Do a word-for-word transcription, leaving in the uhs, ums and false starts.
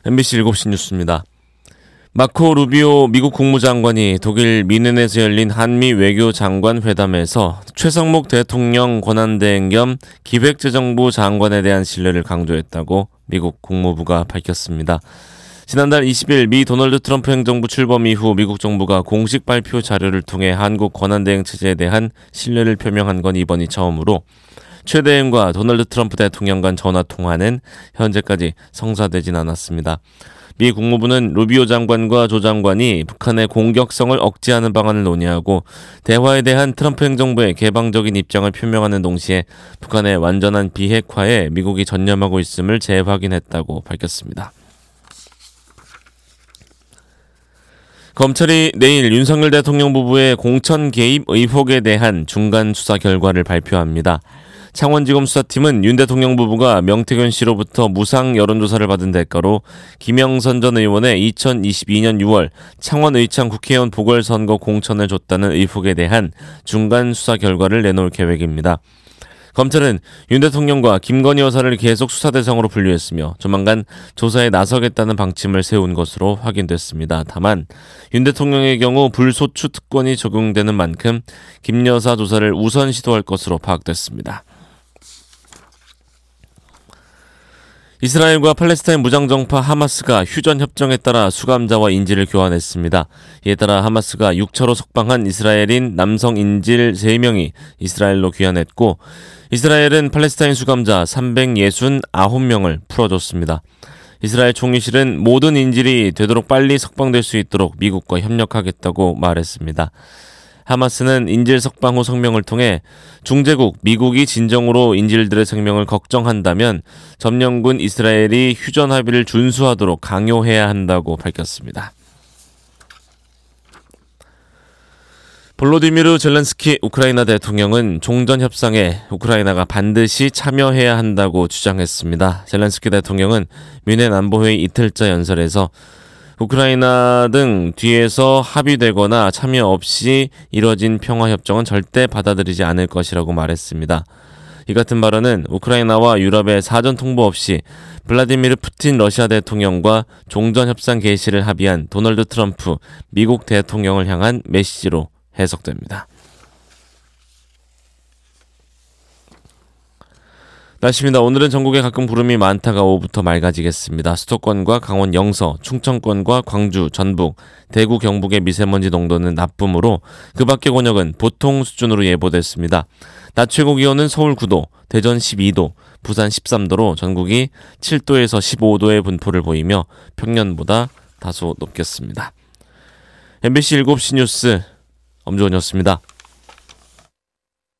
엠비씨 일곱 시 뉴스입니다. 마코 루비오 미국 국무장관이 독일 뮌헨에서 열린 한미 외교장관 회담에서 최성목 대통령 권한대행 겸 기획재정부 장관에 대한 신뢰를 강조했다고 미국 국무부가 밝혔습니다. 지난달 이십 일 미 도널드 트럼프 행정부 출범 이후 미국 정부가 공식 발표 자료를 통해 한국 권한대행 체제에 대한 신뢰를 표명한 건 이번이 처음으로 최 대행과 도널드 트럼프 대통령 간 전화통화는 현재까지 성사되진 않았습니다. 미 국무부는 루비오 장관과 조 장관이 북한의 공격성을 억제하는 방안을 논의하고 대화에 대한 트럼프 행정부의 개방적인 입장을 표명하는 동시에 북한의 완전한 비핵화에 미국이 전념하고 있음을 재확인했다고 밝혔습니다. 검찰이 내일 윤석열 대통령 부부의 공천 개입 의혹에 대한 중간 수사 결과를 발표합니다. 창원지검 수사팀은 윤 대통령 부부가 명태균 씨로부터 무상 여론조사를 받은 대가로 김영선 전 의원의 이천이십이 년 유월 창원 의창 국회의원 보궐선거 공천을 줬다는 의혹에 대한 중간 수사 결과를 내놓을 계획입니다. 검찰은 윤 대통령과 김건희 여사를 계속 수사 대상으로 분류했으며 조만간 조사에 나서겠다는 방침을 세운 것으로 확인됐습니다. 다만 윤 대통령의 경우 불소추 특권이 적용되는 만큼 김 여사 조사를 우선 시도할 것으로 파악됐습니다. 이스라엘과 팔레스타인 무장정파 하마스가 휴전협정에 따라 수감자와 인질을 교환했습니다. 이에 따라 하마스가 육 차로 석방한 이스라엘인 남성 인질 세 명이 이스라엘로 귀환했고 이스라엘은 팔레스타인 수감자 삼백육십구 명을 풀어줬습니다. 이스라엘 총리실은 모든 인질이 되도록 빨리 석방될 수 있도록 미국과 협력하겠다고 말했습니다. 하마스는 인질 석방 후 성명을 통해 중재국 미국이 진정으로 인질들의 생명을 걱정한다면 점령군 이스라엘이 휴전 합의를 준수하도록 강요해야 한다고 밝혔습니다. 볼로디미르 젤렌스키 우크라이나 대통령은 종전협상에 우크라이나가 반드시 참여해야 한다고 주장했습니다. 젤렌스키 대통령은 뮌헨 안보회의 이틀째 연설에서 우크라이나 등 뒤에서 합의되거나 참여 없이 이뤄진 평화협정은 절대 받아들이지 않을 것이라고 말했습니다. 이 같은 발언은 우크라이나와 유럽의 사전 통보 없이 블라디미르 푸틴 러시아 대통령과 종전협상 개시를 합의한 도널드 트럼프 미국 대통령을 향한 메시지로 해석됩니다. 날씨입니다. 오늘은 전국에 가끔 구름이 많다가 오후부터 맑아지겠습니다. 수도권과 강원 영서, 충청권과 광주, 전북, 대구, 경북의 미세먼지 농도는 나쁨으로 그 밖의 권역은 보통 수준으로 예보됐습니다. 낮 최고 기온은 서울 구 도, 대전 십이 도, 부산 십삼 도로 전국이 칠 도에서 십오 도의 분포를 보이며 평년보다 다소 높겠습니다. 엠비씨 일곱 시 뉴스 엄주원이었습니다.